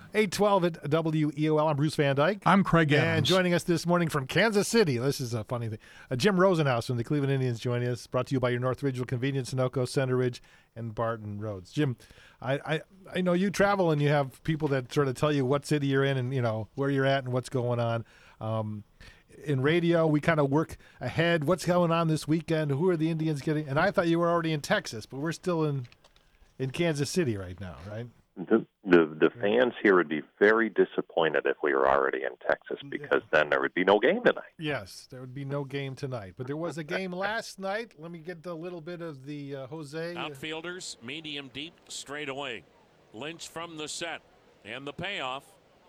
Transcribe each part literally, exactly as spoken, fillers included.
eight twelve at W E O L. I'm Bruce Van Dyke. I'm Craig Adams. And joining us this morning from Kansas City, this is a funny thing, uh, Jim Rosenhaus from the Cleveland Indians joining us, brought to you by your North Ridgeville Convenience, Sunoco, Center Ridge, and Barton Roads. Jim, I, I, I know you travel and you have people that sort of tell you what city you're in and, you know, where you're at and what's going on. Um, in radio, we kind of work ahead. What's going on this weekend? Who are the Indians getting? And I thought you were already in Texas, but we're still in, in Kansas City right now, right? The, the the fans here would be very disappointed if we were already in Texas, because then there would be no game tonight. Yes, there would be no game tonight. But there was a game last night. Let me get a little bit of the uh, Jose. Outfielders, medium deep, straight away. Lynch from the set. And the payoff.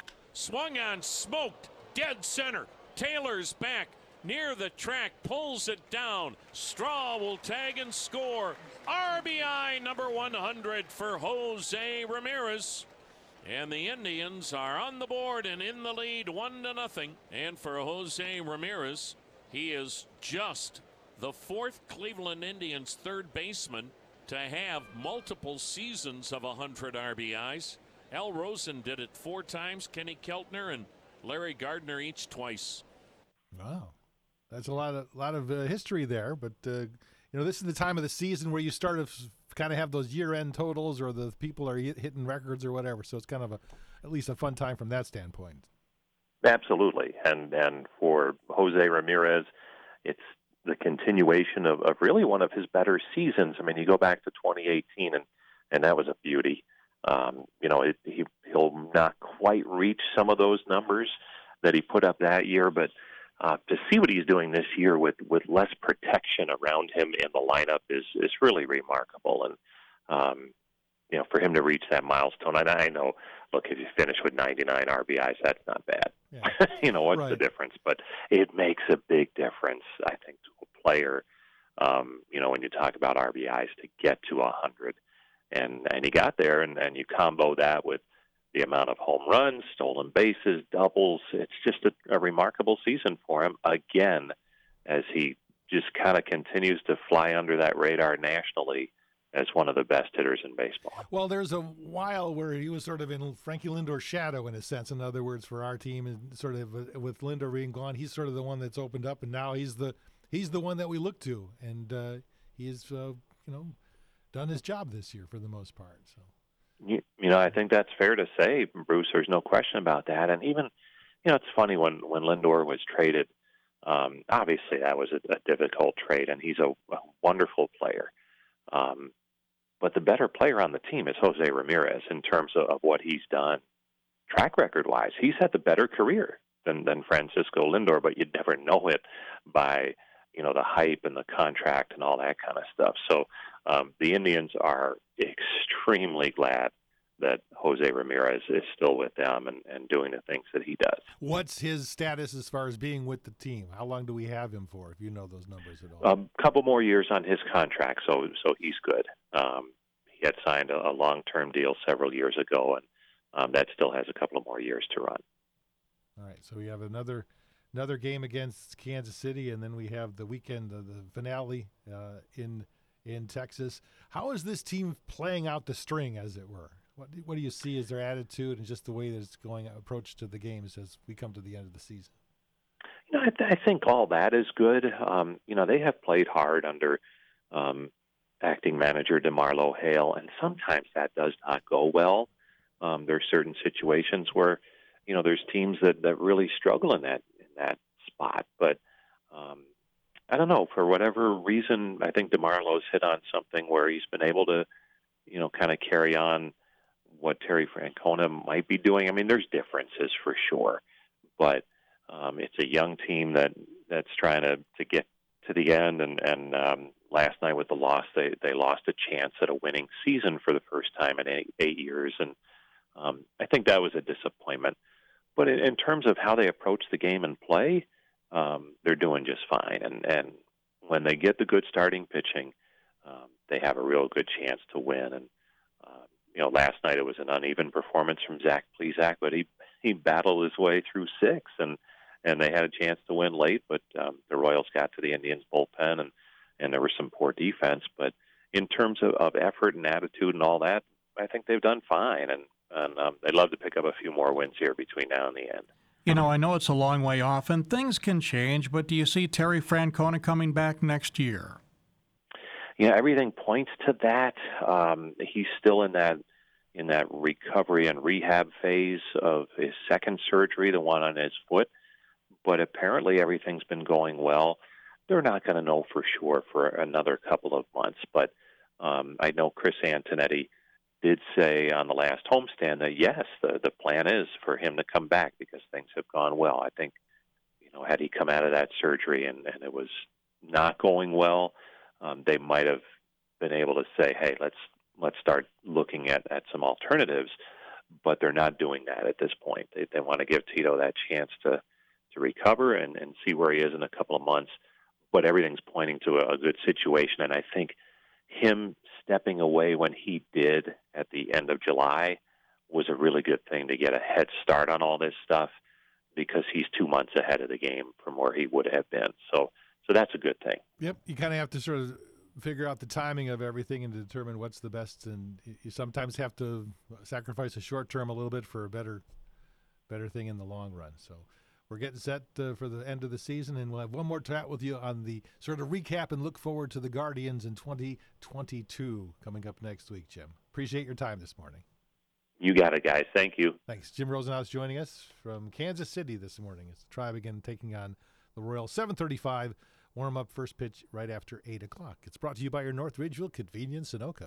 Swung on, smoked, dead center. Taylor's back. Near the track, pulls it down. Straw will tag and score. R B I number one hundred for Jose Ramirez. And the Indians are on the board and in the lead, one to nothing. And for Jose Ramirez, he is just the fourth Cleveland Indians third baseman to have multiple seasons of one hundred R B Is. Al Rosen did it four times. Kenny Keltner and Larry Gardner each twice. Wow. That's a lot of lot of uh, history there, but uh, you know, this is the time of the season where you start to f- kind of have those year-end totals, or the people are hit, hitting records or whatever. So it's kind of a at least a fun time from that standpoint. Absolutely, and and for Jose Ramirez, it's the continuation of, of really one of his better seasons. I mean, you go back to twenty eighteen, and and that was a beauty. Um, you know, it, he he'll not quite reach some of those numbers that he put up that year, but Uh, to see what he's doing this year with, with less protection around him in the lineup is, is really remarkable. And, um, you know, for him to reach that milestone, and I know, look, if you finish with ninety-nine R B Is, that's not bad. Yeah. you know, what's right. the difference? But it makes a big difference, I think, to a player, um, you know, when you talk about R B Is to get to one hundred. And, and he got there, and, and you combo that with the amount of home runs, stolen bases, doubles. It's just a, a remarkable season for him, again, as he just kind of continues to fly under that radar nationally as one of the best hitters in baseball. Well, there's a while where he was sort of in Frankie Lindor's shadow, in a sense. In other words, for our team, and sort of uh, with Lindor being gone, he's sort of the one that's opened up, and now he's the he's the one that we look to, and uh, he has uh, you know done his job this year for the most part. So. You, you know, I think that's fair to say, Bruce. There's no question about that. And even, you know, it's funny when, when Lindor was traded, um, obviously that was a, a difficult trade, and he's a, a wonderful player. Um, but the better player on the team is Jose Ramirez in terms of, of what he's done track record-wise. He's had the better career than, than Francisco Lindor, but you'd never know it by, you know, the hype and the contract and all that kind of stuff. So um, the Indians are extremely glad that Jose Ramirez is still with them and, and doing the things that he does. What's his status as far as being with the team? How long do we have him for, if you know those numbers at all? A um, couple more years on his contract, so so he's good. Um, he had signed a, a long-term deal several years ago, and um, that still has a couple of more years to run. All right, so we have another another game against Kansas City, and then we have the weekend, uh, the finale uh, in in Texas. How is this team playing out the string, as it were? What do, what do you see as their attitude and just the way that it's going approach to the games as we come to the end of the season? You know, I, th- I think all that is good. Um, you know, they have played hard under um, acting manager DeMarlo Hale, and sometimes that does not go well. Um, there are certain situations where, you know, there's teams that, that really struggle in that in that spot. But um, I don't know, for whatever reason, I think DeMarlo's hit on something where he's been able to, you know, kind of carry on what Terry Francona might be doing. I mean, there's differences for sure, but um, it's a young team that that's trying to, to get to the end. And, and um, last night with the loss, they, they lost a chance at a winning season for the first time in eight, eight years. And um, I think that was a disappointment. But in, in terms of how they approach the game and play, um, they're doing just fine. And, and when they get the good starting pitching, um, they have a real good chance to win. And uh, you know, last night it was an uneven performance from Zach Plesac, but he he battled his way through six, and and they had a chance to win late. But um, the Royals got to the Indians bullpen, and and there was some poor defense. But in terms of, of effort and attitude and all that, I think they've done fine. And and um, they'd love to pick up a few more wins here between now and the end. You know, I know it's a long way off, and things can change, but do you see Terry Francona coming back next year? Yeah, everything points to that. Um, he's still in that in that recovery and rehab phase of his second surgery, the one on his foot. But apparently everything's been going well. They're not going to know for sure for another couple of months. But um, I know Chris Antonetti did say on the last homestand that, yes, the, the plan is for him to come back because things have gone well. I think, you know, had he come out of that surgery and, and it was not going well, um, they might have been able to say, hey, let's let's start looking at, at some alternatives. But they're not doing that at this point. They, they want to give Tito that chance to, to recover and, and see where he is in a couple of months. But everything's pointing to a, a good situation. And I think him stepping away when he did at the end of July was a really good thing to get a head start on all this stuff because he's two months ahead of the game from where he would have been. So, so that's a good thing. Yep, you kind of have to sort of figure out the timing of everything and determine what's the best, and you sometimes have to sacrifice a short term a little bit for a better, better thing in the long run. So we're getting set uh, for the end of the season, and we'll have one more chat with you on the sort of recap and look forward to the Guardians in twenty twenty-two coming up next week, Jim. Appreciate your time this morning. You got it, guys. Thank you. Thanks. Jim Rosenhaus joining us from Kansas City this morning. It's the Tribe again taking on the Royals. seven thirty-five, warm-up first pitch right after eight o'clock. It's brought to you by your North Ridgeville Convenience Sunoco.